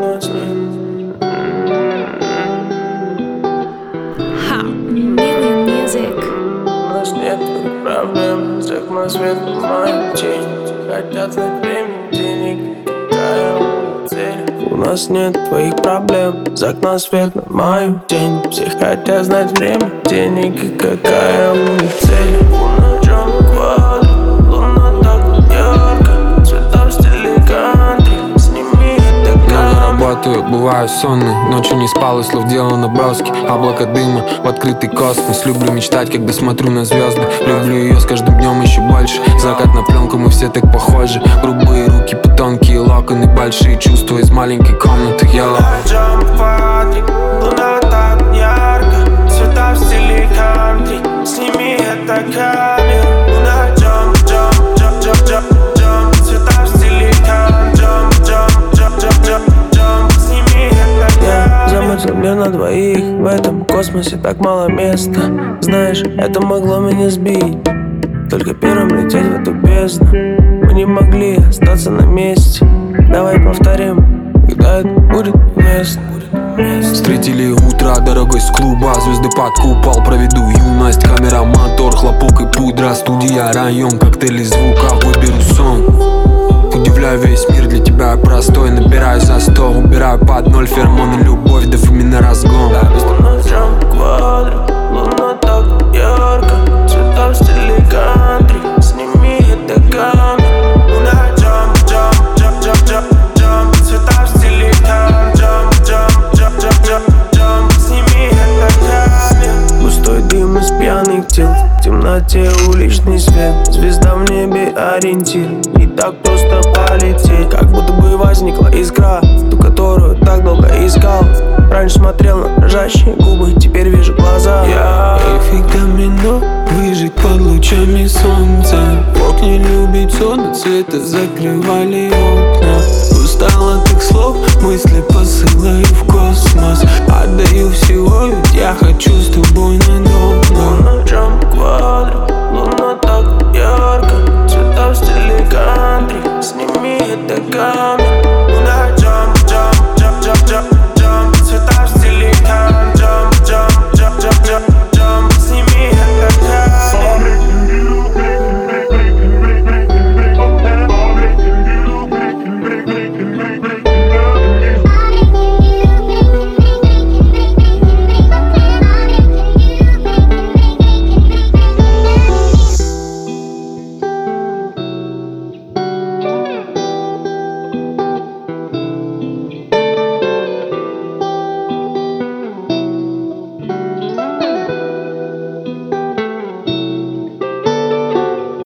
нас нет. Million Music. У нас нет проблем, за окна свет ломает тень. Хотят знать время, денег, какая у них цель. У нас нет твоих проблем, за окна свет на мою тень. Все хотят знать время, денег и какая у них цель. Луна черный квадрат, луна так ярко, цвета в стиле кантри, сними это камеру. Работаю, бываю сонный, ночью не спал и слов делал наброски. Облако дыма в открытый космос. Люблю мечтать, когда смотрю на звезды. Люблю ее с каждым днем еще больше. Закат на пленку, мы все так похожи. Грубые руки, тонкие локоны, большие чувства из маленькой комнаты. Луна черный квадрат, луна так ярко, цвета в стиле кантри, сними это камеру. Луна jump, цвета в стиле кантри, jump, сними это камеру. Я замыслил мир на двоих, в этом космосе так мало места. Знаешь, это могло меня сбить, только первым лететь в эту бездну. Мы не могли остаться на месте. Давай повторим, когда это будет уместно. Встретили утро дорогой с клуба. Звезды под купол, проведу юность. Камера, мотор, хлопок и пудра. Студия, район, коктейли звука. Выберу сон. Удивляю весь мир, для тебя простой. Набираю за 100, убираю под ноль. Феромоны, любовь, дофамина, разгон. Луна черный квадрат, луна так ярко, цвета в стиле кантри, сними это камеру. Луна jump, цвета в стиле кантри, jump, сними это камеру. Густой дым из пьяных тел, в темноте уличный свет, звезда в небе ориентир. Не так просто полететь, как будто бы возникла искра, ту, которую так долго искал. Раньше смотрел на дрожащие